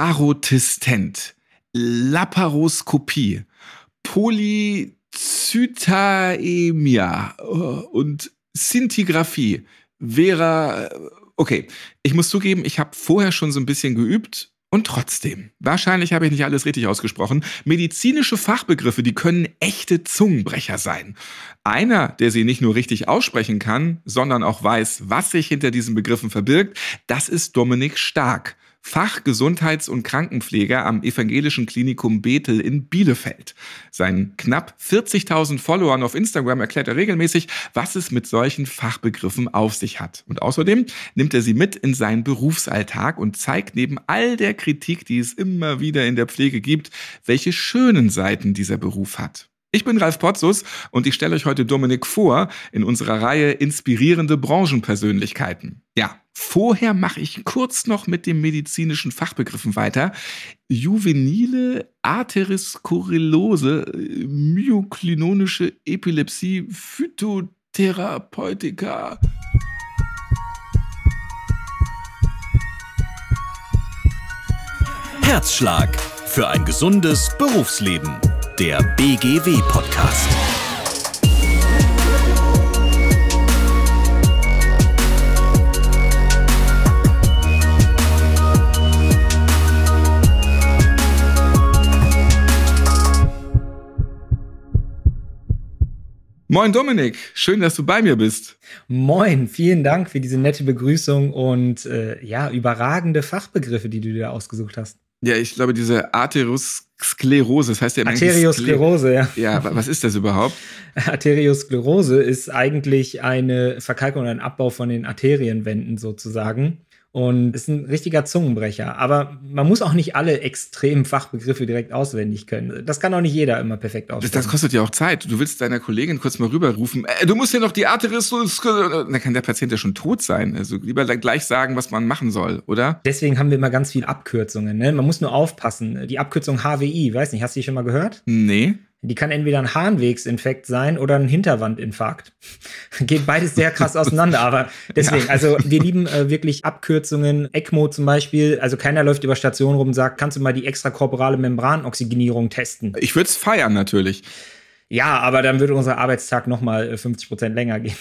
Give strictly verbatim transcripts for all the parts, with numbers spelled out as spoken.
Parotestent, Laparoskopie, Polycythaemia und Szintigraphie. Vera, okay, ich muss zugeben, ich habe vorher schon so ein bisschen geübt. Und trotzdem, wahrscheinlich habe ich nicht alles richtig ausgesprochen, medizinische Fachbegriffe, die können echte Zungenbrecher sein. Einer, der sie nicht nur richtig aussprechen kann, sondern auch weiß, was sich hinter diesen Begriffen verbirgt, das ist Dominik Stark, Fachgesundheits- und Krankenpfleger am Evangelischen Klinikum Bethel in Bielefeld. Seinen knapp vierzigtausend Followern auf Instagram erklärt er regelmäßig, was es mit solchen Fachbegriffen auf sich hat. Und außerdem nimmt er sie mit in seinen Berufsalltag und zeigt neben all der Kritik, die es immer wieder in der Pflege gibt, welche schönen Seiten dieser Beruf hat. Ich bin Ralf Potzus und ich stelle euch heute Dominik vor in unserer Reihe Inspirierende Branchenpersönlichkeiten. Ja, vorher mache ich kurz noch mit den medizinischen Fachbegriffen weiter. Juvenile Arteriosklerose, myoklinonische Epilepsie, Phytotherapeutika. Herzschlag für ein gesundes Berufsleben. Der B G W-Podcast. Moin Dominik, schön, dass du bei mir bist. Moin, vielen Dank für diese nette Begrüßung und äh, ja, überragende Fachbegriffe, die du dir ausgesucht hast. Ja, ich glaube, diese Arteriosklerose, das heißt ja immer Arteriosklerose, ja. Ja, was ist das überhaupt? Arteriosklerose ist eigentlich eine Verkalkung und ein Abbau von den Arterienwänden sozusagen. Und ist ein richtiger Zungenbrecher. Aber man muss auch nicht alle extremen Fachbegriffe direkt auswendig können. Das kann auch nicht jeder immer perfekt aussprechen. Das, das kostet ja auch Zeit. Du willst deiner Kollegin kurz mal rüberrufen. Äh, du musst ja noch die Arteriosklerose. Dann kann der Patient ja schon tot sein. Also lieber gleich sagen, was man machen soll, oder? Deswegen haben wir immer ganz viele Abkürzungen. Ne? Man muss nur aufpassen. Die Abkürzung H W I, weiß nicht, hast du die schon mal gehört? Nee. Die kann entweder ein Harnwegsinfekt sein oder ein Hinterwandinfarkt. Geht beides sehr krass auseinander, aber deswegen, ja. Also wir lieben äh, wirklich Abkürzungen. ECMO zum Beispiel, also keiner läuft über Stationen rum und sagt, kannst du mal die extrakorporale Membranoxygenierung testen? Ich würde es feiern natürlich. Ja, aber dann würde unser Arbeitstag nochmal fünfzig Prozent länger gehen.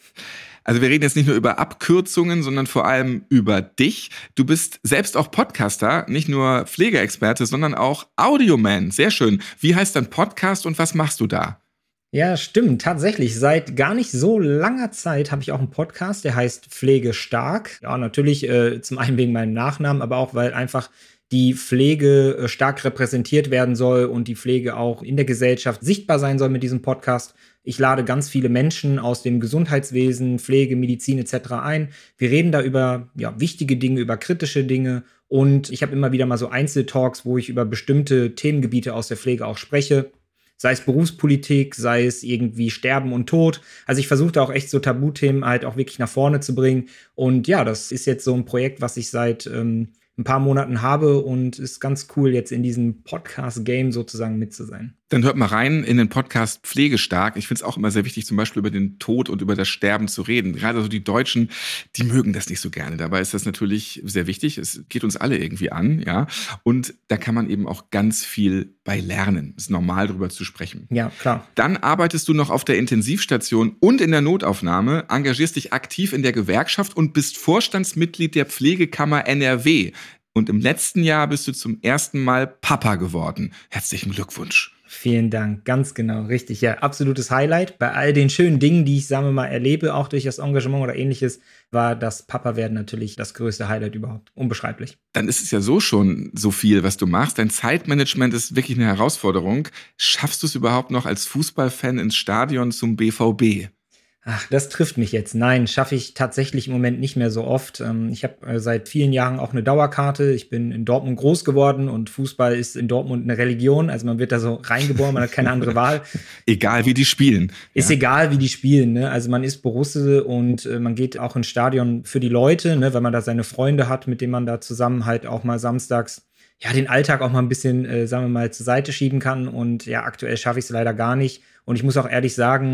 Also wir reden jetzt nicht nur über Abkürzungen, sondern vor allem über dich. Du bist selbst auch Podcaster, nicht nur Pflegeexperte, sondern auch Audioman. Sehr schön. Wie heißt dein Podcast und was machst du da? Ja, stimmt. Tatsächlich. Seit gar nicht so langer Zeit habe ich auch einen Podcast, der heißt Pflege stark. Ja, natürlich äh, zum einen wegen meinem Nachnamen, aber auch, weil einfach die Pflege äh, stark repräsentiert werden soll und die Pflege auch in der Gesellschaft sichtbar sein soll mit diesem Podcast. Ich lade ganz viele Menschen aus dem Gesundheitswesen, Pflege, Medizin et cetera ein. Wir reden da über ja, wichtige Dinge, über kritische Dinge. Und ich habe immer wieder mal so Einzeltalks, wo ich über bestimmte Themengebiete aus der Pflege auch spreche. Sei es Berufspolitik, sei es irgendwie Sterben und Tod. Also ich versuche da auch echt so Tabuthemen halt auch wirklich nach vorne zu bringen. Und ja, das ist jetzt so ein Projekt, was ich seit ähm, ein paar Monaten habe und ist ganz cool, jetzt in diesem Podcast-Game sozusagen mit zu sein. Dann hört mal rein in den Podcast Pflegestark. Ich finde es auch immer sehr wichtig, zum Beispiel über den Tod und über das Sterben zu reden. Gerade so die Deutschen, die mögen das nicht so gerne. Dabei ist das natürlich sehr wichtig. Es geht uns alle irgendwie an, ja. Und da kann man eben auch ganz viel bei lernen. Es ist normal, darüber zu sprechen. Ja, klar. Dann arbeitest du noch auf der Intensivstation und in der Notaufnahme, engagierst dich aktiv in der Gewerkschaft und bist Vorstandsmitglied der Pflegekammer N R W. Und im letzten Jahr bist du zum ersten Mal Papa geworden. Herzlichen Glückwunsch. Vielen Dank, ganz genau, richtig. Ja, absolutes Highlight. Bei all den schönen Dingen, die ich, sagen wir mal, erlebe, auch durch das Engagement oder ähnliches, war das Papa-werden natürlich das größte Highlight überhaupt. Unbeschreiblich. Dann ist es ja so schon so viel, was du machst. Dein Zeitmanagement ist wirklich eine Herausforderung. Schaffst du es überhaupt noch als Fußballfan ins Stadion zum B V B? Ach, das trifft mich jetzt. Nein, schaffe ich tatsächlich im Moment nicht mehr so oft. Ich habe seit vielen Jahren auch eine Dauerkarte. Ich bin in Dortmund groß geworden und Fußball ist in Dortmund eine Religion. Also man wird da so reingeboren, man hat keine andere Wahl. Egal wie die spielen. Ist ja egal wie die spielen. Ne? Also man ist Borusse und man geht auch ins Stadion für die Leute, ne? Weil man da seine Freunde hat, mit denen man da zusammen halt auch mal samstags ja den Alltag auch mal ein bisschen, äh, sagen wir mal, zur Seite schieben kann. Und ja, aktuell schaffe ich es leider gar nicht. Und ich muss auch ehrlich sagen,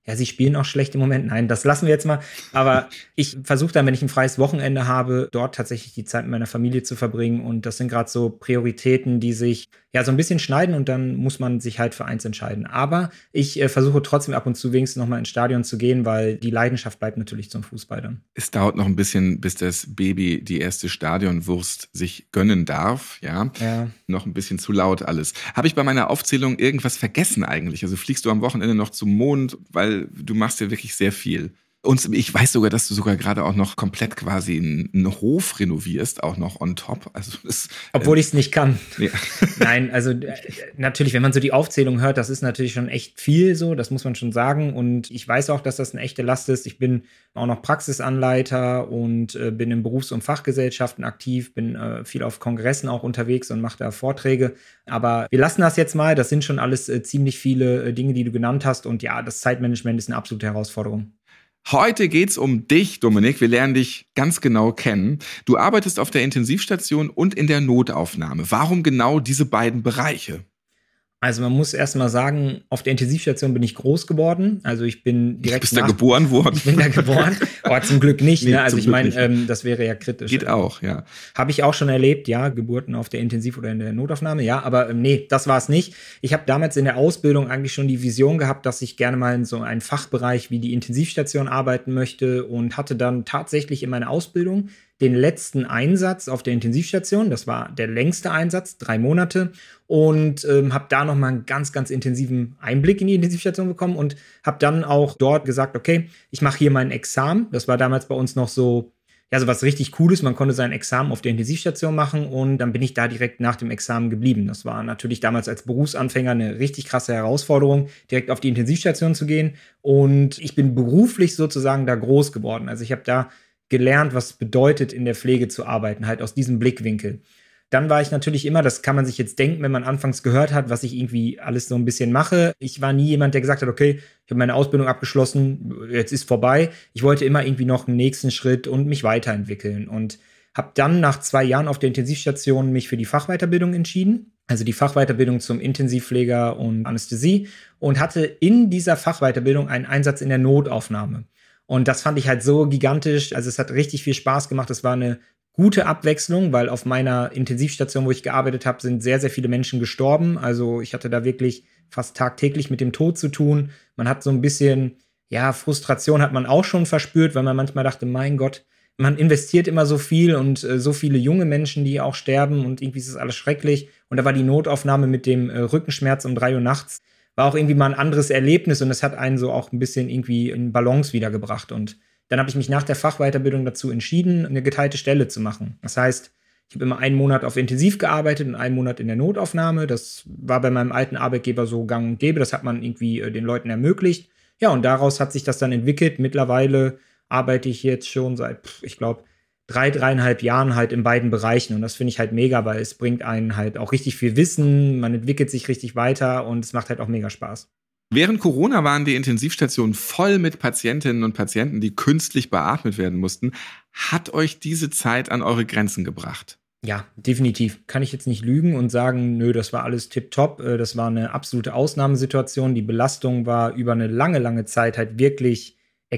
Ja, sie spielen auch schlecht im Moment. Nein, das lassen wir jetzt mal. Aber ich versuche dann, wenn ich ein freies Wochenende habe, dort tatsächlich die Zeit mit meiner Familie zu verbringen. Und das sind gerade so Prioritäten, die sich ja so ein bisschen schneiden und dann muss man sich halt für eins entscheiden. Aber ich äh, versuche trotzdem ab und zu wenigstens noch mal ins Stadion zu gehen, weil die Leidenschaft bleibt natürlich zum Fußball dann. Es dauert noch ein bisschen, bis das Baby die erste Stadionwurst sich gönnen darf. Ja, ja. Noch ein bisschen zu laut alles. Habe ich bei meiner Aufzählung irgendwas vergessen eigentlich? Also fliegst du am Wochenende noch zum Mond, weil du machst ja wirklich sehr viel. Und ich weiß sogar, dass du sogar gerade auch noch komplett quasi einen, einen Hof renovierst, auch noch on top. Also das, Obwohl äh, ich es nicht kann. Ja. Nein, also äh, natürlich, wenn man so die Aufzählung hört, das ist natürlich schon echt viel so, das muss man schon sagen. Und ich weiß auch, dass das eine echte Last ist. Ich bin auch noch Praxisanleiter und äh, bin in Berufs- und Fachgesellschaften aktiv, bin äh, viel auf Kongressen auch unterwegs und mache da Vorträge. Aber wir lassen das jetzt mal. Das sind schon alles äh, ziemlich viele äh, Dinge, die du genannt hast. Und ja, das Zeitmanagement ist eine absolute Herausforderung. Heute geht's um dich, Dominik. Wir lernen dich ganz genau kennen. Du arbeitest auf der Intensivstation und in der Notaufnahme. Warum genau diese beiden Bereiche? Also man muss erst mal sagen, auf der Intensivstation bin ich groß geworden. Also ich bin direkt. Du bist da geboren worden? Ich bin da geboren. Aber zum Glück nicht. Nee, ne? Also ich meine, ähm, das wäre ja kritisch. Geht auch, ja. Habe ich auch schon erlebt, ja, Geburten auf der Intensiv- oder in der Notaufnahme, ja. Aber ähm, nee, das war es nicht. Ich habe damals in der Ausbildung eigentlich schon die Vision gehabt, dass ich gerne mal in so einem Fachbereich wie die Intensivstation arbeiten möchte und hatte dann tatsächlich in meiner Ausbildung den letzten Einsatz auf der Intensivstation. Das war der längste Einsatz, drei Monate. Und ähm, habe da nochmal einen ganz, ganz intensiven Einblick in die Intensivstation bekommen und habe dann auch dort gesagt, okay, ich mache hier mein Examen. Das war damals bei uns noch so, ja, so was richtig Cooles. Man konnte sein Examen auf der Intensivstation machen und dann bin ich da direkt nach dem Examen geblieben. Das war natürlich damals als Berufsanfänger eine richtig krasse Herausforderung, direkt auf die Intensivstation zu gehen. Und ich bin beruflich sozusagen da groß geworden. Also ich habe da gelernt, was es bedeutet, in der Pflege zu arbeiten, halt aus diesem Blickwinkel. Dann war ich natürlich immer, das kann man sich jetzt denken, wenn man anfangs gehört hat, was ich irgendwie alles so ein bisschen mache. Ich war nie jemand, der gesagt hat, okay, ich habe meine Ausbildung abgeschlossen, jetzt ist vorbei. Ich wollte immer irgendwie noch einen nächsten Schritt und mich weiterentwickeln und habe dann nach zwei Jahren auf der Intensivstation mich für die Fachweiterbildung entschieden. Also die Fachweiterbildung zum Intensivpfleger und Anästhesie und hatte in dieser Fachweiterbildung einen Einsatz in der Notaufnahme. Und das fand ich halt so gigantisch. Also es hat richtig viel Spaß gemacht. Es war eine gute Abwechslung, weil auf meiner Intensivstation, wo ich gearbeitet habe, sind sehr, sehr viele Menschen gestorben. Also ich hatte da wirklich fast tagtäglich mit dem Tod zu tun. Man hat so ein bisschen, ja, Frustration hat man auch schon verspürt, weil man manchmal dachte, mein Gott, man investiert immer so viel und äh, so viele junge Menschen, die auch sterben und irgendwie ist das alles schrecklich. Und da war die Notaufnahme mit dem äh, Rückenschmerz um drei Uhr nachts, war auch irgendwie mal ein anderes Erlebnis und es hat einen so auch ein bisschen irgendwie in Balance wiedergebracht. Und dann habe ich mich nach der Fachweiterbildung dazu entschieden, eine geteilte Stelle zu machen. Das heißt, ich habe immer einen Monat auf Intensiv gearbeitet und einen Monat in der Notaufnahme. Das war bei meinem alten Arbeitgeber so gang und gäbe. Das hat man irgendwie äh, den Leuten ermöglicht. Ja, und daraus hat sich das dann entwickelt. Mittlerweile arbeite ich jetzt schon seit, ich glaube, drei, dreieinhalb Jahren halt in beiden Bereichen. Und das finde ich halt mega, weil es bringt einen halt auch richtig viel Wissen, man entwickelt sich richtig weiter und es macht halt auch mega Spaß. Während Corona waren die Intensivstationen voll mit Patientinnen und Patienten, die künstlich beatmet werden mussten. Hat euch diese Zeit an eure Grenzen gebracht? Ja, definitiv. Kann ich jetzt nicht lügen und sagen, nö, das war alles tipptopp. Das war eine absolute Ausnahmesituation. Die Belastung war über eine lange, lange Zeit halt wirklich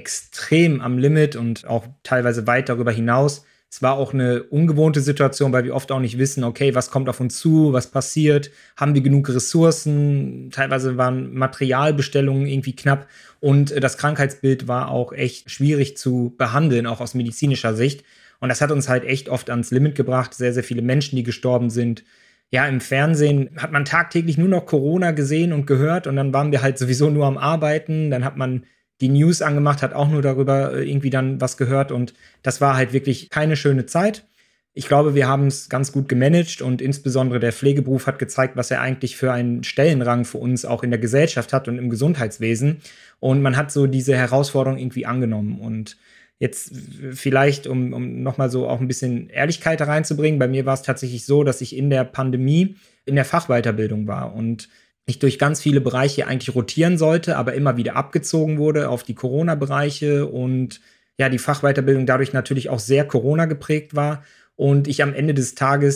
extrem am Limit und auch teilweise weit darüber hinaus. Es war auch eine ungewohnte Situation, weil wir oft auch nicht wissen, okay, was kommt auf uns zu, was passiert, haben wir genug Ressourcen, teilweise waren Materialbestellungen irgendwie knapp und das Krankheitsbild war auch echt schwierig zu behandeln, auch aus medizinischer Sicht. Und das hat uns halt echt oft ans Limit gebracht, sehr, sehr viele Menschen, die gestorben sind. Ja, im Fernsehen hat man tagtäglich nur noch Corona gesehen und gehört und dann waren wir halt sowieso nur am Arbeiten, dann hat man die News angemacht, hat auch nur darüber irgendwie dann was gehört und das war halt wirklich keine schöne Zeit. Ich glaube, wir haben es ganz gut gemanagt und insbesondere der Pflegeberuf hat gezeigt, was er eigentlich für einen Stellenrang für uns auch in der Gesellschaft hat und im Gesundheitswesen. Und man hat so diese Herausforderung irgendwie angenommen. Und jetzt vielleicht, um, um nochmal so auch ein bisschen Ehrlichkeit da reinzubringen, bei mir war es tatsächlich so, dass ich in der Pandemie in der Fachweiterbildung war und ich durch ganz viele Bereiche eigentlich rotieren sollte, aber immer wieder abgezogen wurde auf die Corona-Bereiche und ja, die Fachweiterbildung dadurch natürlich auch sehr Corona geprägt war und ich am Ende des Tages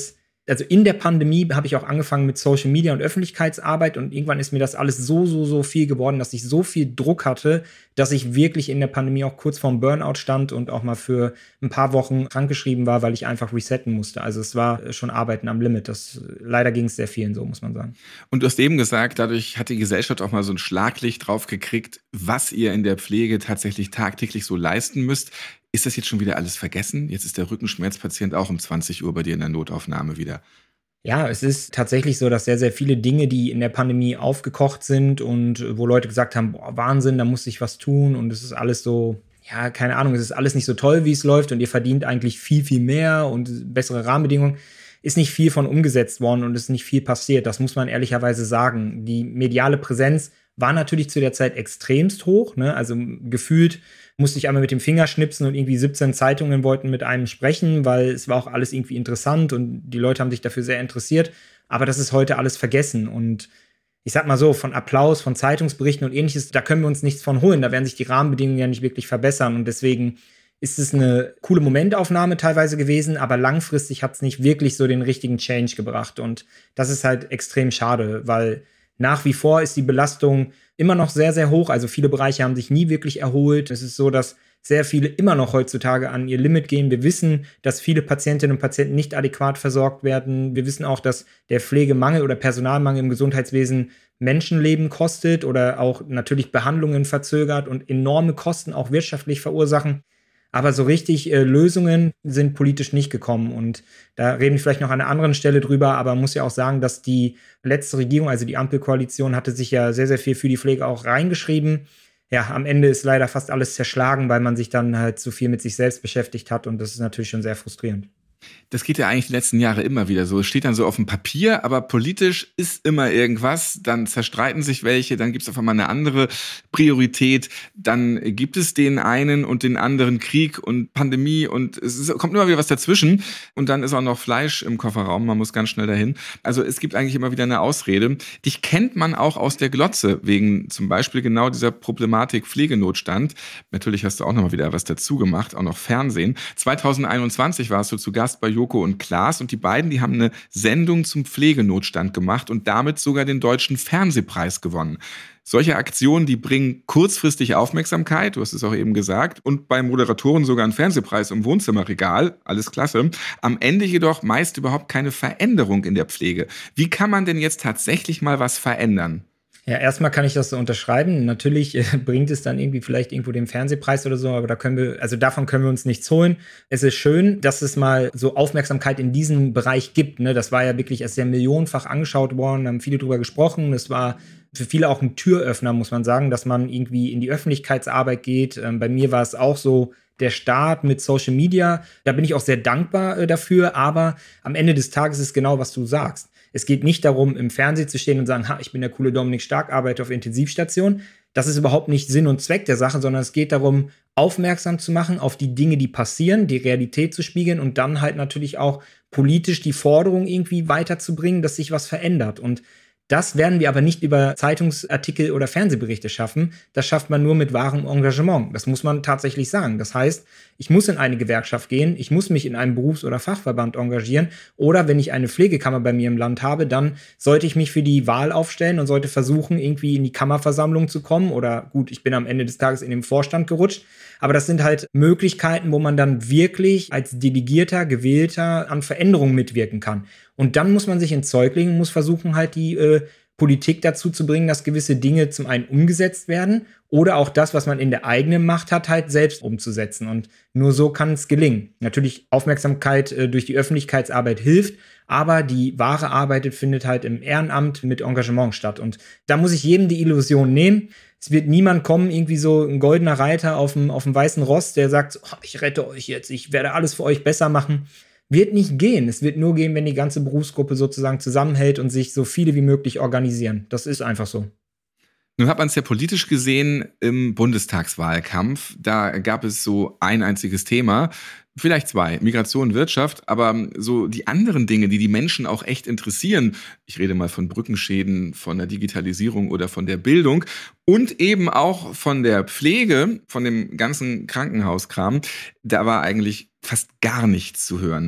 Also in der Pandemie habe ich auch angefangen mit Social Media und Öffentlichkeitsarbeit und irgendwann ist mir das alles so, so, so viel geworden, dass ich so viel Druck hatte, dass ich wirklich in der Pandemie auch kurz vorm Burnout stand und auch mal für ein paar Wochen krankgeschrieben war, weil ich einfach resetten musste. Also es war schon Arbeiten am Limit. Das, leider ging es sehr vielen so, muss man sagen. Und du hast eben gesagt, dadurch hat die Gesellschaft auch mal so ein Schlaglicht drauf gekriegt, was ihr in der Pflege tatsächlich tagtäglich so leisten müsst. Ist das jetzt schon wieder alles vergessen? Jetzt ist der Rückenschmerzpatient auch um zwanzig Uhr bei dir in der Notaufnahme wieder. Ja, es ist tatsächlich so, dass sehr, sehr viele Dinge, die in der Pandemie aufgekocht sind und wo Leute gesagt haben, boah, Wahnsinn, da muss ich was tun und es ist alles so, ja, keine Ahnung, es ist alles nicht so toll, wie es läuft und ihr verdient eigentlich viel, viel mehr und bessere Rahmenbedingungen, ist nicht viel von umgesetzt worden und es ist nicht viel passiert. Das muss man ehrlicherweise sagen. Die mediale Präsenz war natürlich zu der Zeit extremst hoch, ne? Also gefühlt musste ich einmal mit dem Finger schnipsen und irgendwie siebzehn Zeitungen wollten mit einem sprechen, weil es war auch alles irgendwie interessant und die Leute haben sich dafür sehr interessiert. Aber das ist heute alles vergessen und ich sag mal so, von Applaus, von Zeitungsberichten und ähnliches, da können wir uns nichts von holen. Da werden sich die Rahmenbedingungen ja nicht wirklich verbessern und deswegen ist es eine coole Momentaufnahme teilweise gewesen, aber langfristig hat es nicht wirklich so den richtigen Change gebracht und das ist halt extrem schade, weil nach wie vor ist die Belastung immer noch sehr, sehr hoch. Also viele Bereiche haben sich nie wirklich erholt. Es ist so, dass sehr viele immer noch heutzutage an ihr Limit gehen. Wir wissen, dass viele Patientinnen und Patienten nicht adäquat versorgt werden. Wir wissen auch, dass der Pflegemangel oder Personalmangel im Gesundheitswesen Menschenleben kostet oder auch natürlich Behandlungen verzögert und enorme Kosten auch wirtschaftlich verursachen. Aber so richtig äh, Lösungen sind politisch nicht gekommen. Und da reden wir vielleicht noch an einer anderen Stelle drüber. Aber man muss ja auch sagen, dass die letzte Regierung, also die Ampelkoalition, hatte sich ja sehr, sehr viel für die Pflege auch reingeschrieben. Ja, am Ende ist leider fast alles zerschlagen, weil man sich dann halt so viel mit sich selbst beschäftigt hat. Und das ist natürlich schon sehr frustrierend. Das geht ja eigentlich die letzten Jahre immer wieder so. Es steht dann so auf dem Papier, aber politisch ist immer irgendwas. Dann zerstreiten sich welche, dann gibt es auf einmal eine andere Priorität. Dann gibt es den einen und den anderen Krieg und Pandemie und es ist, kommt immer wieder was dazwischen. Und dann ist auch noch Fleisch im Kofferraum, man muss ganz schnell dahin. Also es gibt eigentlich immer wieder eine Ausrede. Dich kennt man auch aus der Glotze, wegen zum Beispiel genau dieser Problematik Pflegenotstand. Natürlich hast du auch noch mal wieder was dazu gemacht, auch noch Fernsehen. zwanzig einundzwanzig warst du zu Gast bei Joko und Klaas und die beiden, die haben eine Sendung zum Pflegenotstand gemacht und damit sogar den Deutschen Fernsehpreis gewonnen. Solche Aktionen, die bringen kurzfristig Aufmerksamkeit, du hast es auch eben gesagt, und bei Moderatoren sogar einen Fernsehpreis im Wohnzimmerregal, alles klasse. Am Ende jedoch meist überhaupt keine Veränderung in der Pflege. Wie kann man denn jetzt tatsächlich mal was verändern? Ja, erstmal kann ich das so unterschreiben. Natürlich äh, bringt es dann irgendwie vielleicht irgendwo den Fernsehpreis oder so, aber da können wir, also davon können wir uns nichts holen. Es ist schön, dass es mal so Aufmerksamkeit in diesem Bereich gibt. Ne? Das war ja wirklich erst sehr millionenfach angeschaut worden, haben viele drüber gesprochen. Es war für viele auch ein Türöffner, muss man sagen, dass man irgendwie in die Öffentlichkeitsarbeit geht. Ähm, bei mir war es auch so der Start mit Social Media. Da bin ich auch sehr dankbar äh, dafür, aber am Ende des Tages ist genau, was du sagst. Es geht nicht darum, im Fernsehen zu stehen und sagen, ha, ich bin der coole Dominik Stark, arbeite auf Intensivstation. Das ist überhaupt nicht Sinn und Zweck der Sache, sondern es geht darum, aufmerksam zu machen auf die Dinge, die passieren, die Realität zu spiegeln und dann halt natürlich auch politisch die Forderung irgendwie weiterzubringen, dass sich was verändert. Und das werden wir aber nicht über Zeitungsartikel oder Fernsehberichte schaffen. Das schafft man nur mit wahrem Engagement. Das muss man tatsächlich sagen. Das heißt, ich muss in eine Gewerkschaft gehen, ich muss mich in einem Berufs- oder Fachverband engagieren oder wenn ich eine Pflegekammer bei mir im Land habe, dann sollte ich mich für die Wahl aufstellen und sollte versuchen, irgendwie in die Kammerversammlung zu kommen oder gut, ich bin am Ende des Tages in den Vorstand gerutscht. Aber das sind halt Möglichkeiten, wo man dann wirklich als Delegierter, Gewählter an Veränderungen mitwirken kann. Und dann muss man sich ins Zeug legen und muss versuchen, halt die äh, Politik dazu zu bringen, dass gewisse Dinge zum einen umgesetzt werden oder auch das, was man in der eigenen Macht hat, halt selbst umzusetzen. Und nur so kann es gelingen. Natürlich Aufmerksamkeit äh, durch die Öffentlichkeitsarbeit hilft, aber die wahre Arbeit findet halt im Ehrenamt mit Engagement statt. Und da muss ich jedem die Illusion nehmen. Es wird niemand kommen, irgendwie so ein goldener Reiter auf dem, auf dem weißen Ross, der sagt, oh, ich rette euch jetzt, ich werde alles für euch besser machen. Wird nicht gehen. Es wird nur gehen, wenn die ganze Berufsgruppe sozusagen zusammenhält und sich so viele wie möglich organisieren. Das ist einfach so. Nun hat man es ja politisch gesehen im Bundestagswahlkampf. Da gab es so ein einziges Thema, vielleicht zwei, Migration und Wirtschaft, aber so die anderen Dinge, die die Menschen auch echt interessieren, ich rede mal von Brückenschäden, von der Digitalisierung oder von der Bildung und eben auch von der Pflege, von dem ganzen Krankenhauskram, da war eigentlich fast gar nichts zu hören.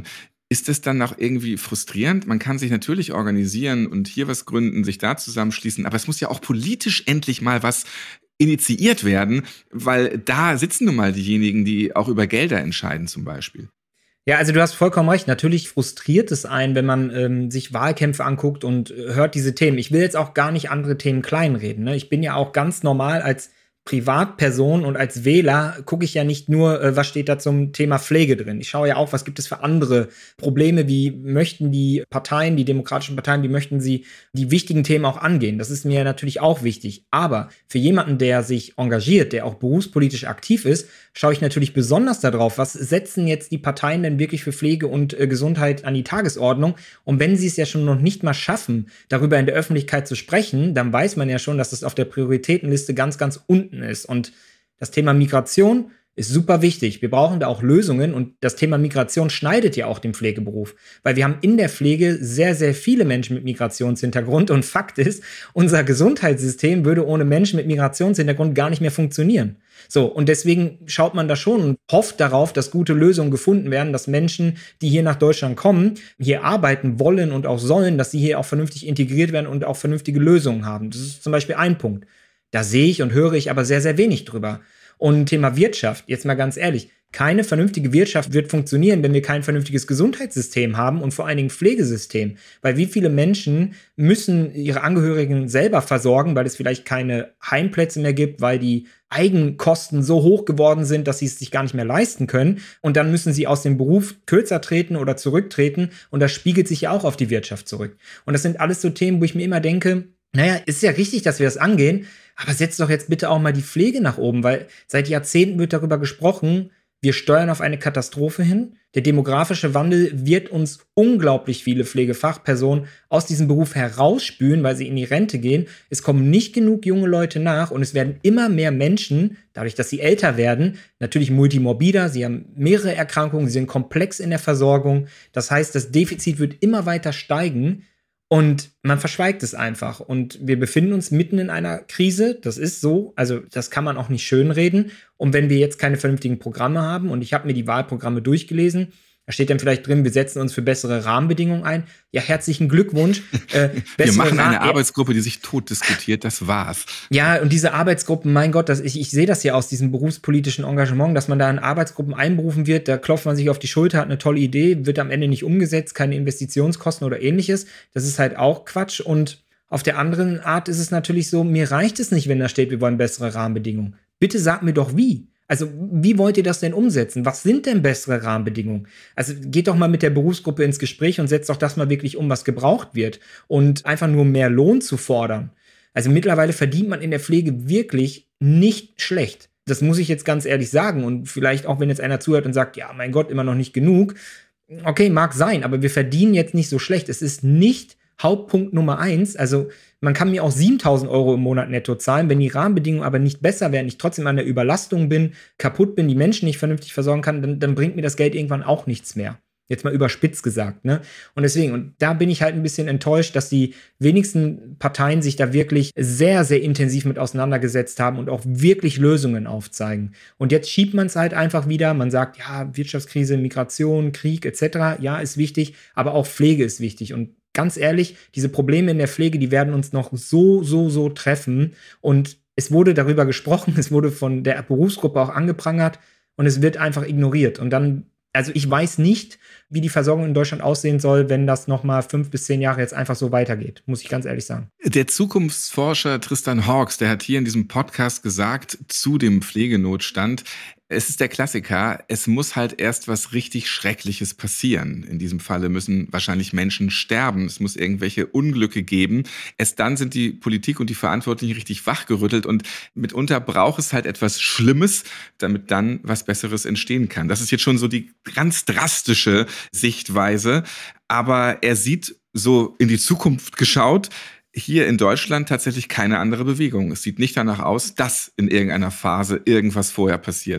ist das dann auch irgendwie frustrierend? Man kann sich natürlich organisieren und hier was gründen, sich da zusammenschließen, aber es muss ja auch politisch endlich mal was initiiert werden, weil da sitzen nun mal diejenigen, die auch über Gelder entscheiden zum Beispiel. Ja, also du hast vollkommen recht. Natürlich frustriert es einen, wenn man ähm, sich Wahlkämpfe anguckt und äh, hört diese Themen. Ich will jetzt auch gar nicht andere Themen kleinreden. Ne? Ich bin ja auch ganz normal als Privatperson und als Wähler gucke ich ja nicht nur, äh, was steht da zum Thema Pflege drin. Ich schaue ja auch, was gibt es für andere Probleme, wie möchten die Parteien, die demokratischen Parteien, wie möchten sie die wichtigen Themen auch angehen. Das ist mir natürlich auch wichtig. Aber für jemanden, der sich engagiert, der auch berufspolitisch aktiv ist, schaue ich natürlich besonders darauf, was setzen jetzt die Parteien denn wirklich für Pflege und äh, Gesundheit an die Tagesordnung. Und wenn sie es ja schon noch nicht mal schaffen, darüber in der Öffentlichkeit zu sprechen, dann weiß man ja schon, dass es auf der Prioritätenliste ganz, ganz unten ist. Und das Thema Migration ist super wichtig. Wir brauchen da auch Lösungen und das Thema Migration schneidet ja auch den Pflegeberuf, weil wir haben in der Pflege sehr, sehr viele Menschen mit Migrationshintergrund und Fakt ist, unser Gesundheitssystem würde ohne Menschen mit Migrationshintergrund gar nicht mehr funktionieren. So, und deswegen schaut man da schon und hofft darauf, dass gute Lösungen gefunden werden, dass Menschen, die hier nach Deutschland kommen, hier arbeiten wollen und auch sollen, dass sie hier auch vernünftig integriert werden und auch vernünftige Lösungen haben. Das ist zum Beispiel ein Punkt. Da sehe ich und höre ich aber sehr, sehr wenig drüber. Und Thema Wirtschaft, jetzt mal ganz ehrlich, keine vernünftige Wirtschaft wird funktionieren, wenn wir kein vernünftiges Gesundheitssystem haben und vor allen Dingen Pflegesystem. Weil wie viele Menschen müssen ihre Angehörigen selber versorgen, weil es vielleicht keine Heimplätze mehr gibt, weil die Eigenkosten so hoch geworden sind, dass sie es sich gar nicht mehr leisten können. Und dann müssen sie aus dem Beruf kürzer treten oder zurücktreten. Und das spiegelt sich ja auch auf die Wirtschaft zurück. Und das sind alles so Themen, wo ich mir immer denke, naja, ist ja richtig, dass wir das angehen, aber setzt doch jetzt bitte auch mal die Pflege nach oben, weil seit Jahrzehnten wird darüber gesprochen, wir steuern auf eine Katastrophe hin. Der demografische Wandel wird uns unglaublich viele Pflegefachpersonen aus diesem Beruf herausspülen, weil sie in die Rente gehen. Es kommen nicht genug junge Leute nach und es werden immer mehr Menschen, dadurch, dass sie älter werden, natürlich multimorbider, sie haben mehrere Erkrankungen, sie sind komplex in der Versorgung. Das heißt, das Defizit wird immer weiter steigen. Und man verschweigt es einfach. Und wir befinden uns mitten in einer Krise. Das ist so. Also das kann man auch nicht schönreden. Und wenn wir jetzt keine vernünftigen Programme haben, und ich habe mir die Wahlprogramme durchgelesen, da steht dann vielleicht drin, wir setzen uns für bessere Rahmenbedingungen ein. Ja, herzlichen Glückwunsch. Äh, wir machen eine Ra- Arbeitsgruppe, die sich tot diskutiert. Das war's. Ja, und diese Arbeitsgruppen, mein Gott, das, ich, ich sehe das ja aus diesem berufspolitischen Engagement, dass man da in Arbeitsgruppen einberufen wird, da klopft man sich auf die Schulter, hat eine tolle Idee, wird am Ende nicht umgesetzt, keine Investitionskosten oder ähnliches. Das ist halt auch Quatsch. Und auf der anderen Art ist es natürlich so, mir reicht es nicht, wenn da steht, wir wollen bessere Rahmenbedingungen. Bitte sag mir doch wie. Also, wie wollt ihr das denn umsetzen? Was sind denn bessere Rahmenbedingungen? Also, geht doch mal mit der Berufsgruppe ins Gespräch und setzt doch das mal wirklich um, was gebraucht wird. Und einfach nur mehr Lohn zu fordern. Also, mittlerweile verdient man in der Pflege wirklich nicht schlecht. Das muss ich jetzt ganz ehrlich sagen. Und vielleicht auch, wenn jetzt einer zuhört und sagt, ja, mein Gott, immer noch nicht genug. Okay, mag sein, aber wir verdienen jetzt nicht so schlecht. Es ist nicht Hauptpunkt Nummer eins. Also, man kann mir auch siebentausend Euro im Monat netto zahlen, wenn die Rahmenbedingungen aber nicht besser werden, ich trotzdem an der Überlastung bin, kaputt bin, die Menschen nicht vernünftig versorgen kann, dann, dann bringt mir das Geld irgendwann auch nichts mehr. Jetzt mal überspitzt gesagt, ne? Und deswegen, und da bin ich halt ein bisschen enttäuscht, dass die wenigsten Parteien sich da wirklich sehr, sehr intensiv mit auseinandergesetzt haben und auch wirklich Lösungen aufzeigen. Und jetzt schiebt man es halt einfach wieder. Man sagt, ja, Wirtschaftskrise, Migration, Krieg et cetera, ja, ist wichtig, aber auch Pflege ist wichtig. Und ganz ehrlich, diese Probleme in der Pflege, die werden uns noch so, so, so treffen. Und es wurde darüber gesprochen, es wurde von der Berufsgruppe auch angeprangert und es wird einfach ignoriert. Und dann, also ich weiß nicht, wie die Versorgung in Deutschland aussehen soll, wenn das nochmal fünf bis zehn Jahre jetzt einfach so weitergeht, muss ich ganz ehrlich sagen. Der Zukunftsforscher Tristan Hawks, der hat hier in diesem Podcast gesagt zu dem Pflegenotstand, es ist der Klassiker, es muss halt erst was richtig Schreckliches passieren. In diesem Falle müssen wahrscheinlich Menschen sterben, es muss irgendwelche Unglücke geben. Erst dann sind die Politik und die Verantwortlichen richtig wachgerüttelt und mitunter braucht es halt etwas Schlimmes, damit dann was Besseres entstehen kann. Das ist jetzt schon so die ganz drastische Sichtweise, aber er sieht so in die Zukunft geschaut, hier in Deutschland tatsächlich keine andere Bewegung. Es sieht nicht danach aus, dass in irgendeiner Phase irgendwas vorher passiert.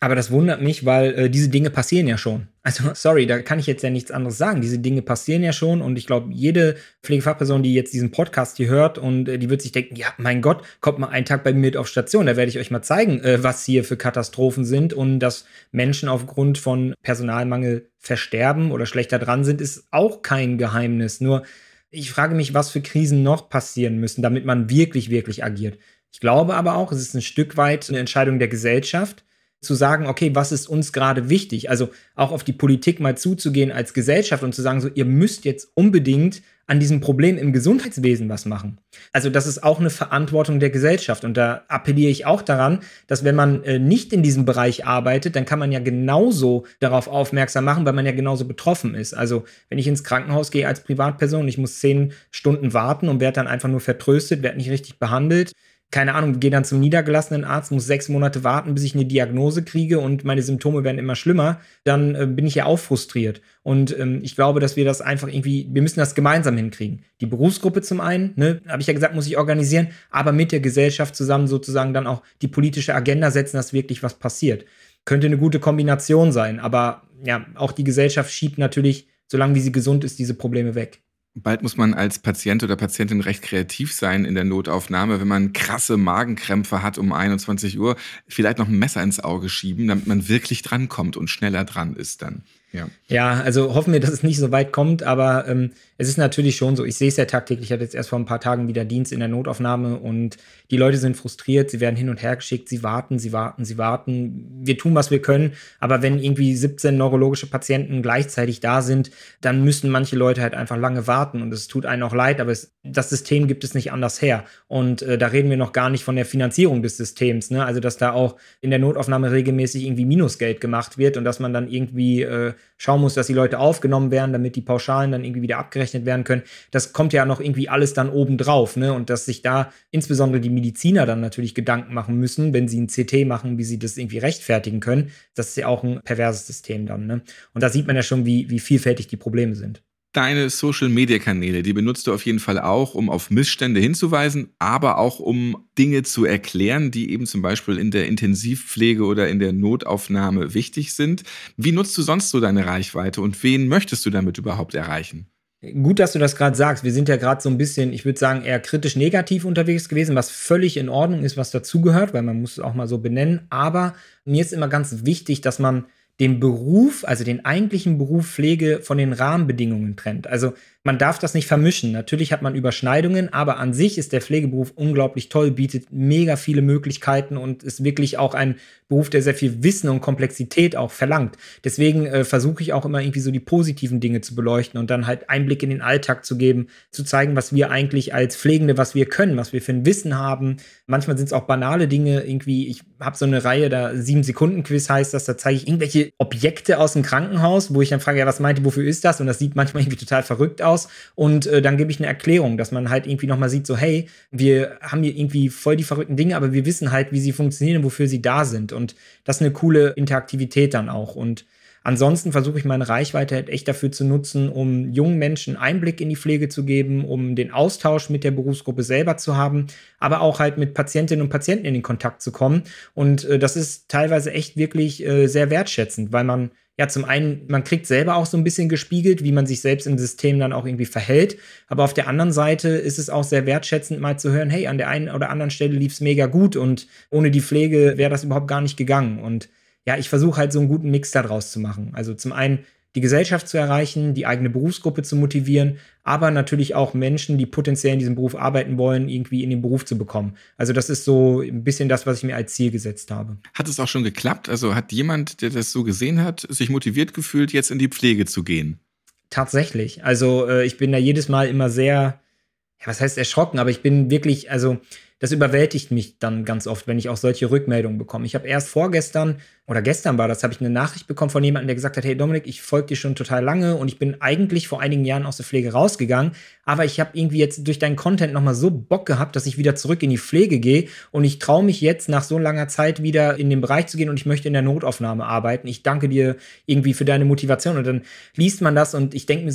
Aber das wundert mich, weil äh, diese Dinge passieren ja schon. Also, sorry, da kann ich jetzt ja nichts anderes sagen. Diese Dinge passieren ja schon und ich glaube, jede Pflegefachperson, die jetzt diesen Podcast hier hört und äh, die wird sich denken, ja, mein Gott, kommt mal einen Tag bei mir mit auf Station, da werde ich euch mal zeigen, äh, was hier für Katastrophen sind und dass Menschen aufgrund von Personalmangel versterben oder schlechter dran sind, ist auch kein Geheimnis. Nur, ich frage mich, was für Krisen noch passieren müssen, damit man wirklich, wirklich agiert. Ich glaube aber auch, es ist ein Stück weit eine Entscheidung der Gesellschaft, zu sagen, okay, was ist uns gerade wichtig? Also auch auf die Politik mal zuzugehen als Gesellschaft und zu sagen, so, ihr müsst jetzt unbedingt an diesem Problem im Gesundheitswesen was machen. Also das ist auch eine Verantwortung der Gesellschaft. Und da appelliere ich auch daran, dass wenn man äh, nicht in diesem Bereich arbeitet, dann kann man ja genauso darauf aufmerksam machen, weil man ja genauso betroffen ist. Also wenn ich ins Krankenhaus gehe als Privatperson, ich muss zehn Stunden warten und werde dann einfach nur vertröstet, werde nicht richtig behandelt. Keine Ahnung, gehe dann zum niedergelassenen Arzt, muss sechs Monate warten, bis ich eine Diagnose kriege und meine Symptome werden immer schlimmer, dann äh, bin ich ja auch frustriert. Und ähm, ich glaube, dass wir das einfach irgendwie, wir müssen das gemeinsam hinkriegen. Die Berufsgruppe zum einen, ne, habe ich ja gesagt, muss ich organisieren, aber mit der Gesellschaft zusammen sozusagen dann auch die politische Agenda setzen, dass wirklich was passiert. Könnte eine gute Kombination sein, aber ja, auch die Gesellschaft schiebt natürlich, solange wie sie gesund ist, diese Probleme weg. Bald muss man als Patient oder Patientin recht kreativ sein in der Notaufnahme, wenn man krasse Magenkrämpfe hat um einundzwanzig Uhr, vielleicht noch ein Messer ins Auge schieben, damit man wirklich drankommt und schneller dran ist dann. Ja. ja, also hoffen wir, dass es nicht so weit kommt, aber ähm, es ist natürlich schon so, ich sehe es ja tagtäglich, ich hatte jetzt erst vor ein paar Tagen wieder Dienst in der Notaufnahme und die Leute sind frustriert, sie werden hin und her geschickt, sie warten, sie warten, sie warten. Wir tun, was wir können, aber wenn irgendwie siebzehn neurologische Patienten gleichzeitig da sind, dann müssen manche Leute halt einfach lange warten und es tut einem auch leid, aber es, das System gibt es nicht anders her und äh, da reden wir noch gar nicht von der Finanzierung des Systems, ne? Also dass da auch in der Notaufnahme regelmäßig irgendwie Minusgeld gemacht wird und dass man dann irgendwie äh, schauen muss, dass die Leute aufgenommen werden, damit die Pauschalen dann irgendwie wieder abgerechnet werden können. Das kommt ja noch irgendwie alles dann oben drauf, ne? Und dass sich da insbesondere die Mediziner dann natürlich Gedanken machen müssen, wenn sie ein C T machen, wie sie das irgendwie rechtfertigen können. Das ist ja auch ein perverses System dann, ne? Und da sieht man ja schon, wie, wie vielfältig die Probleme sind. Deine Social-Media-Kanäle, die benutzt du auf jeden Fall auch, um auf Missstände hinzuweisen, aber auch um Dinge zu erklären, die eben zum Beispiel in der Intensivpflege oder in der Notaufnahme wichtig sind. Wie nutzt du sonst so deine Reichweite und wen möchtest du damit überhaupt erreichen? Gut, dass du das gerade sagst. Wir sind ja gerade so ein bisschen, ich würde sagen, eher kritisch negativ unterwegs gewesen, was völlig in Ordnung ist, was dazugehört, weil man muss es auch mal so benennen. Aber mir ist immer ganz wichtig, dass man den Beruf, also den eigentlichen Beruf Pflege von den Rahmenbedingungen trennt. Also man darf das nicht vermischen. Natürlich hat man Überschneidungen, aber an sich ist der Pflegeberuf unglaublich toll, bietet mega viele Möglichkeiten und ist wirklich auch ein Beruf, der sehr viel Wissen und Komplexität auch verlangt. Deswegen äh, versuche ich auch immer irgendwie so die positiven Dinge zu beleuchten und dann halt Einblick in den Alltag zu geben, zu zeigen, was wir eigentlich als Pflegende, was wir können, was wir für ein Wissen haben. Manchmal sind es auch banale Dinge, irgendwie, ich habe so eine Reihe, da sieben-Sekunden-Quiz heißt das, da zeige ich irgendwelche Objekte aus dem Krankenhaus, wo ich dann frage, ja, was meint ihr, wofür ist das? Und das sieht manchmal irgendwie total verrückt aus. Und äh, dann gebe ich eine Erklärung, dass man halt irgendwie nochmal sieht, so hey, wir haben hier irgendwie voll die verrückten Dinge, aber wir wissen halt, wie sie funktionieren und wofür sie da sind. Und das ist eine coole Interaktivität dann auch. Und ansonsten versuche ich meine Reichweite halt echt dafür zu nutzen, um jungen Menschen Einblick in die Pflege zu geben, um den Austausch mit der Berufsgruppe selber zu haben, aber auch halt mit Patientinnen und Patienten in den Kontakt zu kommen. Und äh, das ist teilweise echt wirklich äh, sehr wertschätzend, weil man ja, zum einen, man kriegt selber auch so ein bisschen gespiegelt, wie man sich selbst im System dann auch irgendwie verhält. Aber auf der anderen Seite ist es auch sehr wertschätzend, mal zu hören, hey, an der einen oder anderen Stelle lief es mega gut und ohne die Pflege wäre das überhaupt gar nicht gegangen. Und ja, ich versuche halt so einen guten Mix daraus zu machen. Also zum einen die Gesellschaft zu erreichen, die eigene Berufsgruppe zu motivieren, aber natürlich auch Menschen, die potenziell in diesem Beruf arbeiten wollen, irgendwie in den Beruf zu bekommen. Also das ist so ein bisschen das, was ich mir als Ziel gesetzt habe. Hat es auch schon geklappt? Also hat jemand, der das so gesehen hat, sich motiviert gefühlt, jetzt in die Pflege zu gehen? Tatsächlich. Also äh, ich bin da jedes Mal immer sehr, ja, was heißt erschrocken, aber ich bin wirklich, also das überwältigt mich dann ganz oft, wenn ich auch solche Rückmeldungen bekomme. Ich habe erst vorgestern oder gestern war das, habe ich eine Nachricht bekommen von jemandem, der gesagt hat, hey Dominik, ich folge dir schon total lange und ich bin eigentlich vor einigen Jahren aus der Pflege rausgegangen, aber ich habe irgendwie jetzt durch deinen Content nochmal so Bock gehabt, dass ich wieder zurück in die Pflege gehe und ich traue mich jetzt nach so langer Zeit wieder in den Bereich zu gehen und ich möchte in der Notaufnahme arbeiten. Ich danke dir irgendwie für deine Motivation. Und dann liest man das und ich denke mir so,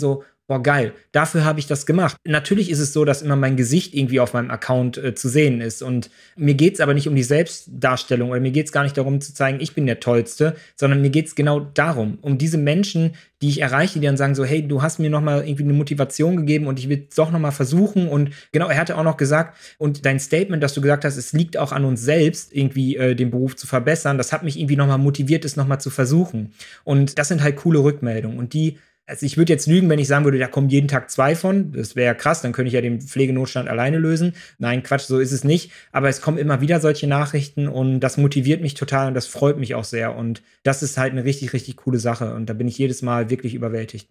boah, geil, dafür habe ich das gemacht. Natürlich ist es so, dass immer mein Gesicht irgendwie auf meinem Account äh, zu sehen ist. Und mir geht es aber nicht um die Selbstdarstellung oder mir geht es gar nicht darum zu zeigen, ich bin der Tollste, sondern mir geht es genau darum, um diese Menschen, die ich erreiche, die dann sagen so, hey, du hast mir nochmal irgendwie eine Motivation gegeben und ich will es doch nochmal versuchen. Und genau, er hatte auch noch gesagt, und dein Statement, dass du gesagt hast, es liegt auch an uns selbst, irgendwie äh, den Beruf zu verbessern, das hat mich irgendwie nochmal motiviert, es nochmal zu versuchen. Und das sind halt coole Rückmeldungen. Und die Also ich würde jetzt lügen, wenn ich sagen würde, da kommen jeden Tag zwei von. Das wäre ja krass, dann könnte ich ja den Pflegenotstand alleine lösen. Nein, Quatsch, so ist es nicht. Aber es kommen immer wieder solche Nachrichten und das motiviert mich total und das freut mich auch sehr. Und das ist halt eine richtig, richtig coole Sache. Und da bin ich jedes Mal wirklich überwältigt.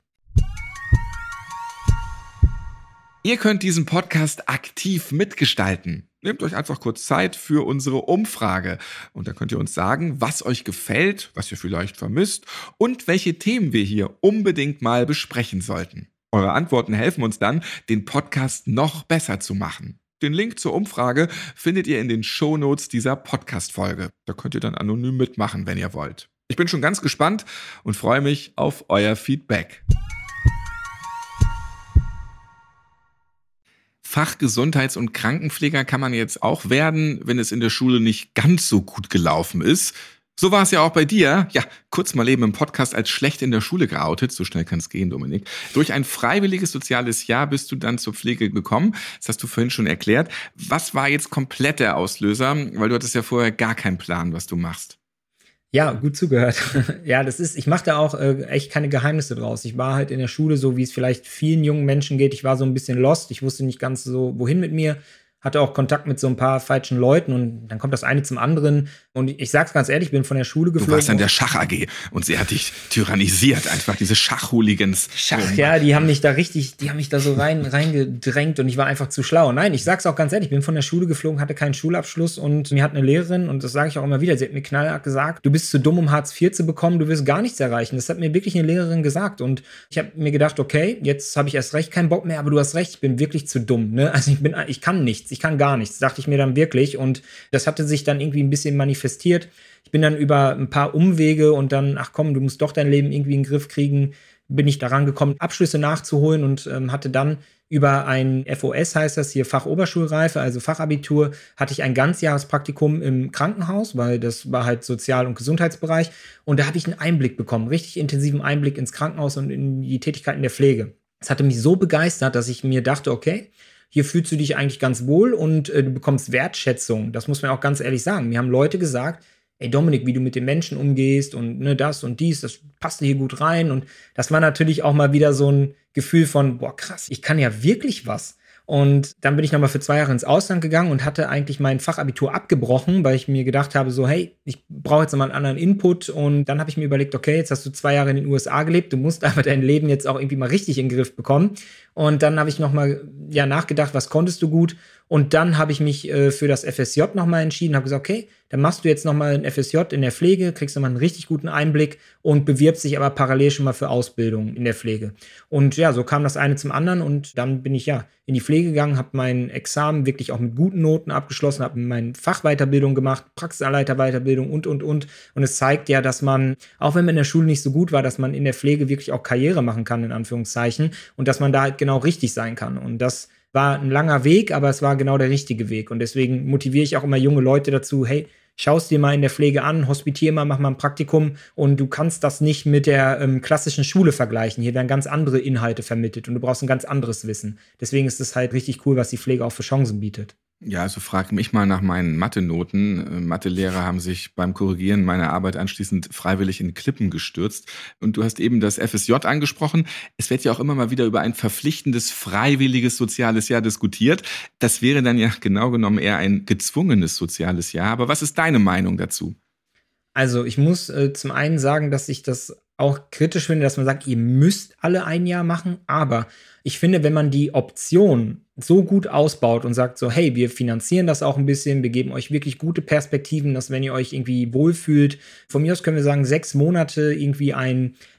Ihr könnt diesen Podcast aktiv mitgestalten. Nehmt euch einfach kurz Zeit für unsere Umfrage. Und da könnt ihr uns sagen, was euch gefällt, was ihr vielleicht vermisst und welche Themen wir hier unbedingt mal besprechen sollten. Eure Antworten helfen uns dann, den Podcast noch besser zu machen. Den Link zur Umfrage findet ihr in den Shownotes dieser Podcast-Folge. Da könnt ihr dann anonym mitmachen, wenn ihr wollt. Ich bin schon ganz gespannt und freue mich auf euer Feedback. Fachgesundheits- und Krankenpfleger kann man jetzt auch werden, wenn es in der Schule nicht ganz so gut gelaufen ist. So war es ja auch bei dir. Ja, kurz mal eben im Podcast als schlecht in der Schule geoutet. So schnell kann es gehen, Dominik. Durch ein freiwilliges soziales Jahr bist du dann zur Pflege gekommen. Das hast du vorhin schon erklärt. Was war jetzt komplett der Auslöser? Weil du hattest ja vorher gar keinen Plan, was du machst. Ja, gut zugehört. Ja, das ist, ich mache da auch äh, echt keine Geheimnisse draus. Ich war halt in der Schule, so wie es vielleicht vielen jungen Menschen geht. Ich war so ein bisschen lost. Ich wusste nicht ganz so, wohin mit mir. Hatte auch Kontakt mit so ein paar falschen Leuten und dann kommt das eine zum anderen. Und ich sag's ganz ehrlich, ich bin von der Schule geflogen. Du warst in der Schach-A G und sie hat dich tyrannisiert. Einfach diese Schach-Hooligans. Schach, ja, die haben mich da richtig, die haben mich da so rein, reingedrängt und ich war einfach zu schlau. Nein, ich sag's auch ganz ehrlich, ich bin von der Schule geflogen, hatte keinen Schulabschluss und mir hat eine Lehrerin, und das sage ich auch immer wieder, sie hat mir knallhart gesagt, du bist zu dumm, um Hartz vier zu bekommen, du wirst gar nichts erreichen. Das hat mir wirklich eine Lehrerin gesagt und ich habe mir gedacht, okay, jetzt habe ich erst recht keinen Bock mehr, aber du hast recht, ich bin wirklich zu dumm. Ne? Also ich bin, ich kann nichts, ich kann gar nichts, dachte ich mir dann wirklich und das hatte sich dann irgendwie ein bisschen manifestiert. Ich bin dann über ein paar Umwege und dann, ach komm, du musst doch dein Leben irgendwie in den Griff kriegen, bin ich daran gekommen, Abschlüsse nachzuholen und ähm, hatte dann über ein F O S, heißt das hier, Fachoberschulreife, also Fachabitur, hatte ich ein Ganzjahrespraktikum im Krankenhaus, weil das war halt Sozial- und Gesundheitsbereich und da habe ich einen Einblick bekommen, richtig intensiven Einblick ins Krankenhaus und in die Tätigkeiten der Pflege. Das hatte mich so begeistert, dass ich mir dachte, okay, hier fühlst du dich eigentlich ganz wohl und äh, du bekommst Wertschätzung. Das muss man auch ganz ehrlich sagen. Mir haben Leute gesagt, ey Dominik, wie du mit den Menschen umgehst und ne, das und dies, das passt hier gut rein. Und das war natürlich auch mal wieder so ein Gefühl von, boah krass, ich kann ja wirklich was. Und dann bin ich nochmal für zwei Jahre ins Ausland gegangen und hatte eigentlich mein Fachabitur abgebrochen, weil ich mir gedacht habe, so hey, ich brauche jetzt nochmal einen anderen Input. Und dann habe ich mir überlegt, okay, jetzt hast du zwei Jahre in den U S A gelebt, du musst aber dein Leben jetzt auch irgendwie mal richtig in den Griff bekommen. Und dann habe ich nochmal ja, nachgedacht, was konntest du gut? Und dann habe ich mich äh, für das F S J nochmal entschieden, habe gesagt, okay, dann machst du jetzt nochmal ein F S J in der Pflege, kriegst nochmal einen richtig guten Einblick und bewirbst dich aber parallel schon mal für Ausbildung in der Pflege. Und ja, so kam das eine zum anderen und dann bin ich ja in die Pflege gegangen, habe mein Examen wirklich auch mit guten Noten abgeschlossen, habe meine Fachweiterbildung gemacht, Praxisanleiterweiterbildung und, und, und. Und es zeigt ja, dass man, auch wenn man in der Schule nicht so gut war, dass man in der Pflege wirklich auch Karriere machen kann, in Anführungszeichen, und dass man da halt genau richtig sein kann. Und das war ein langer Weg, aber es war genau der richtige Weg. Und deswegen motiviere ich auch immer junge Leute dazu, hey, schau es dir mal in der Pflege an, hospitier mal, mach mal ein Praktikum und du kannst das nicht mit der ähm, klassischen Schule vergleichen. Hier werden ganz andere Inhalte vermittelt und du brauchst ein ganz anderes Wissen. Deswegen ist es halt richtig cool, was die Pflege auch für Chancen bietet. Ja, also frag mich mal nach meinen Mathe-Noten. Mathelehrer haben sich beim Korrigieren meiner Arbeit anschließend freiwillig in Klippen gestürzt. Und du hast eben das F S J angesprochen. Es wird ja auch immer mal wieder über ein verpflichtendes, freiwilliges soziales Jahr diskutiert. Das wäre dann ja genau genommen eher ein gezwungenes soziales Jahr. Aber was ist deine Meinung dazu? Also ich muss äh, zum einen sagen, dass ich das auch kritisch finde, dass man sagt, ihr müsst alle ein Jahr machen. Aber ich finde, wenn man die Option so gut ausbaut und sagt so, hey, wir finanzieren das auch ein bisschen, wir geben euch wirklich gute Perspektiven, dass wenn ihr euch irgendwie wohlfühlt, von mir aus können wir sagen, sechs Monate irgendwie ein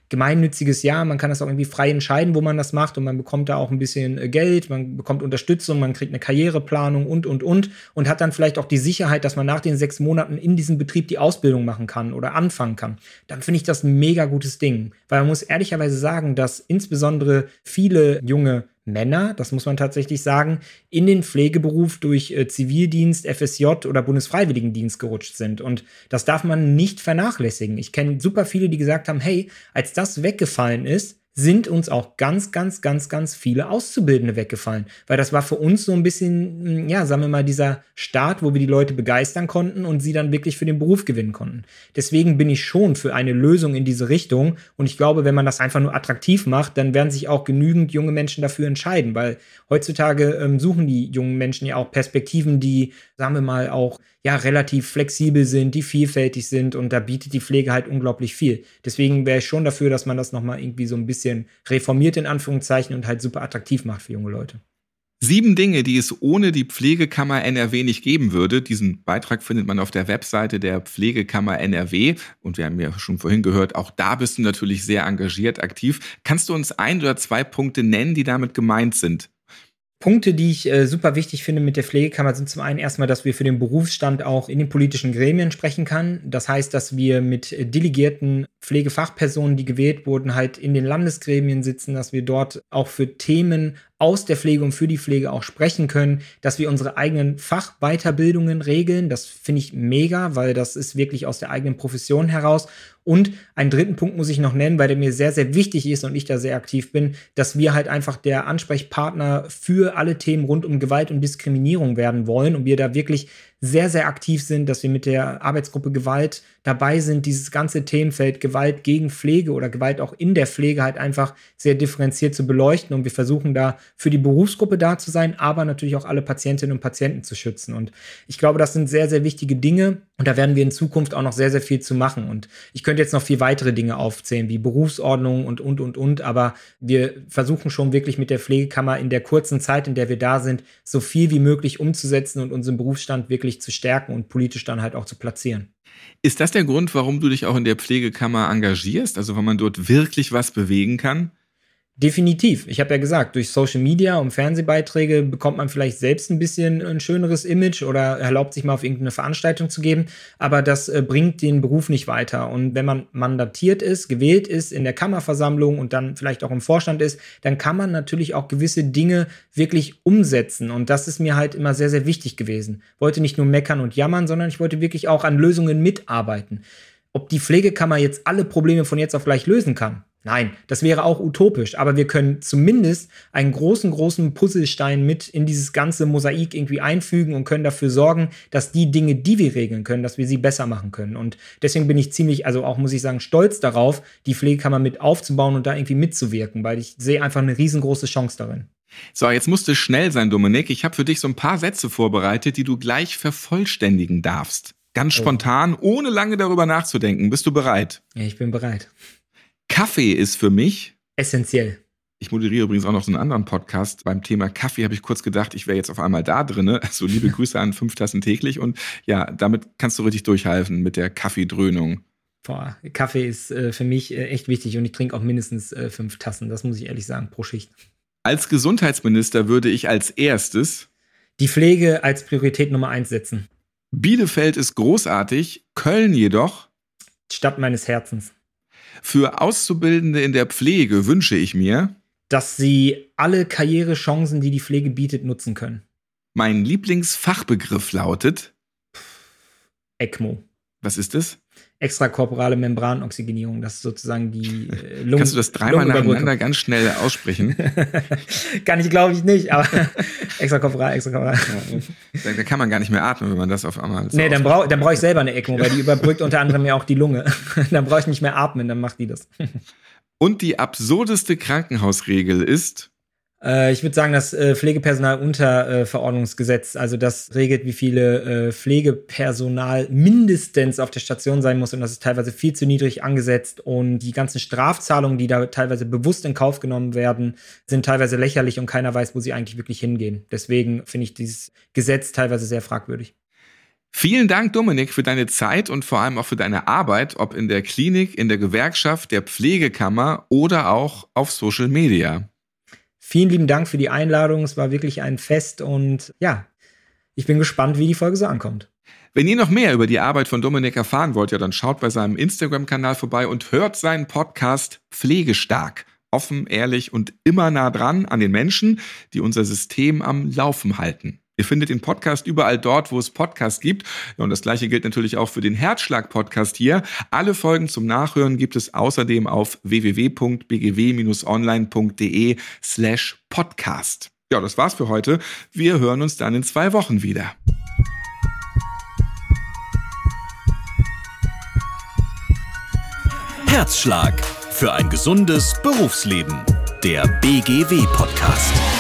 gemeinnütziges Jahr, man kann das auch irgendwie frei entscheiden, wo man das macht und man bekommt da auch ein bisschen äh, Geld, man bekommt Unterstützung, man kriegt eine Karriereplanung und, und, und und hat dann vielleicht auch die Sicherheit, dass man nach den sechs Monaten in diesem Betrieb die Ausbildung machen kann oder anfangen kann. Dann finde ich das ein mega gutes Ding, weil man muss ehrlicherweise sagen, dass insbesondere viele junge Männer, das muss man tatsächlich sagen, in den Pflegeberuf durch äh, Zivildienst, F S J oder Bundesfreiwilligendienst gerutscht sind. Und das darf man nicht vernachlässigen. Ich kenne super viele, die gesagt haben, hey, als das weggefallen ist, sind uns auch ganz, ganz, ganz, ganz viele Auszubildende weggefallen. Weil das war für uns so ein bisschen, ja, sagen wir mal, dieser Start, wo wir die Leute begeistern konnten und sie dann wirklich für den Beruf gewinnen konnten. Deswegen bin ich schon für eine Lösung in diese Richtung. Und ich glaube, wenn man das einfach nur attraktiv macht, dann werden sich auch genügend junge Menschen dafür entscheiden. Weil heutzutage ähm, suchen die jungen Menschen ja auch Perspektiven, die, sagen wir mal, auch ja relativ flexibel sind, die vielfältig sind und da bietet die Pflege halt unglaublich viel. Deswegen wäre ich schon dafür, dass man das nochmal irgendwie so ein bisschen reformiert in Anführungszeichen und halt super attraktiv macht für junge Leute. Sieben Dinge, die es ohne die Pflegekammer N R W nicht geben würde. Diesen Beitrag findet man auf der Webseite der Pflegekammer N R W. Und wir haben ja schon vorhin gehört, auch da bist du natürlich sehr engagiert, aktiv. Kannst du uns ein oder zwei Punkte nennen, die damit gemeint sind? Punkte, die ich äh, super wichtig finde mit der Pflegekammer, sind zum einen erstmal, dass wir für den Berufsstand auch in den politischen Gremien sprechen können. Das heißt, dass wir mit äh, delegierten Pflegefachpersonen, die gewählt wurden, halt in den Landesgremien sitzen, dass wir dort auch für Themen aus der Pflege und für die Pflege auch sprechen können, dass wir unsere eigenen Fachweiterbildungen regeln. Das finde ich mega, weil das ist wirklich aus der eigenen Profession heraus. Und einen dritten Punkt muss ich noch nennen, weil der mir sehr, sehr wichtig ist und ich da sehr aktiv bin, dass wir halt einfach der Ansprechpartner für alle Themen rund um Gewalt und Diskriminierung werden wollen und wir da wirklich sehr, sehr aktiv sind, dass wir mit der Arbeitsgruppe Gewalt dabei sind, dieses ganze Themenfeld Gewalt gegen Pflege oder Gewalt auch in der Pflege halt einfach sehr differenziert zu beleuchten und wir versuchen da für die Berufsgruppe da zu sein, aber natürlich auch alle Patientinnen und Patienten zu schützen und ich glaube, das sind sehr, sehr wichtige Dinge und da werden wir in Zukunft auch noch sehr, sehr viel zu machen und ich könnte jetzt noch viel weitere Dinge aufzählen, wie Berufsordnung und, und, und, und, aber wir versuchen schon wirklich mit der Pflegekammer in der kurzen Zeit, in der wir da sind, so viel wie möglich umzusetzen und unseren Berufsstand wirklich zu stärken und politisch dann halt auch zu platzieren. Ist das der Grund, warum du dich auch in der Pflegekammer engagierst? Also, weil man dort wirklich was bewegen kann? Definitiv. Ich habe ja gesagt, durch Social Media und Fernsehbeiträge bekommt man vielleicht selbst ein bisschen ein schöneres Image oder erlaubt sich mal auf irgendeine Veranstaltung zu geben, aber das äh, bringt den Beruf nicht weiter. Und wenn man mandatiert ist, gewählt ist in der Kammerversammlung und dann vielleicht auch im Vorstand ist, dann kann man natürlich auch gewisse Dinge wirklich umsetzen. Und das ist mir halt immer sehr, sehr wichtig gewesen. Ich wollte nicht nur meckern und jammern, sondern ich wollte wirklich auch an Lösungen mitarbeiten. Ob die Pflegekammer jetzt alle Probleme von jetzt auf gleich lösen kann? Nein, das wäre auch utopisch, aber wir können zumindest einen großen, großen Puzzlestein mit in dieses ganze Mosaik irgendwie einfügen und können dafür sorgen, dass die Dinge, die wir regeln können, dass wir sie besser machen können. Und deswegen bin ich ziemlich, also auch muss ich sagen, stolz darauf, die Pflegekammer mit aufzubauen und da irgendwie mitzuwirken, weil ich sehe einfach eine riesengroße Chance darin. So, jetzt musst du schnell sein, Dominik. Ich habe für dich so ein paar Sätze vorbereitet, die du gleich vervollständigen darfst. Ganz spontan, ohne lange darüber nachzudenken. Bist du bereit? Ja, ich bin bereit. Kaffee ist für mich essentiell. Ich moderiere übrigens auch noch so einen anderen Podcast. Beim Thema Kaffee habe ich kurz gedacht, ich wäre jetzt auf einmal da drin. Also liebe Grüße an fünf Tassen täglich. Und ja, damit kannst du richtig durchhalten mit der Kaffeedröhnung. Boah, Kaffee ist äh, für mich äh, echt wichtig und ich trinke auch mindestens äh, fünf Tassen. Das muss ich ehrlich sagen, pro Schicht. Als Gesundheitsminister würde ich als erstes die Pflege als Priorität Nummer eins setzen. Bielefeld ist großartig, Köln jedoch Stadt meines Herzens. Für Auszubildende in der Pflege wünsche ich mir, dass sie alle Karrierechancen, die die Pflege bietet, nutzen können. Mein Lieblingsfachbegriff lautet ECMO. Was ist das? Extrakorporale Membranoxygenierung. Das ist sozusagen die äh, Lungen. Kannst du das dreimal nacheinander ganz schnell aussprechen? Kann ich, glaube ich, nicht, aber extrakorporal, extrakorporal. Ja, da kann man gar nicht mehr atmen, wenn man das auf einmal so Nee, dann brauche dann brauch ich selber eine ECMO, weil die überbrückt unter anderem ja auch die Lunge. Dann brauche ich nicht mehr atmen, dann macht die das. Und die absurdeste Krankenhausregel ist? Äh, ich würde sagen, das äh, Pflegepersonalunterverordnungsgesetz, also das regelt, wie viele äh, Pflegepersonal mindestens auf der Station sein muss und das ist teilweise viel zu niedrig angesetzt und die ganzen Strafzahlungen, die da teilweise bewusst in Kauf genommen werden, sind teilweise lächerlich und keiner weiß, wo sie eigentlich wirklich hingehen. Deswegen finde ich dieses Gesetz teilweise sehr fragwürdig. Vielen Dank, Dominik, für deine Zeit und vor allem auch für deine Arbeit, ob in der Klinik, in der Gewerkschaft, der Pflegekammer oder auch auf Social Media. Vielen lieben Dank für die Einladung. Es war wirklich ein Fest und ja, ich bin gespannt, wie die Folge so ankommt. Wenn ihr noch mehr über die Arbeit von Dominik erfahren wollt, ja, dann schaut bei seinem Instagram-Kanal vorbei und hört seinen Podcast Pflegestark. Offen, ehrlich und immer nah dran an den Menschen, die unser System am Laufen halten. Ihr findet den Podcast überall dort, wo es Podcasts gibt. Ja, und das Gleiche gilt natürlich auch für den Herzschlag-Podcast hier. Alle Folgen zum Nachhören gibt es außerdem auf w w w punkt b g w online punkt d e slash podcast. Ja, das war's für heute. Wir hören uns dann in zwei Wochen wieder. Herzschlag für ein gesundes Berufsleben. Der B G W Podcast.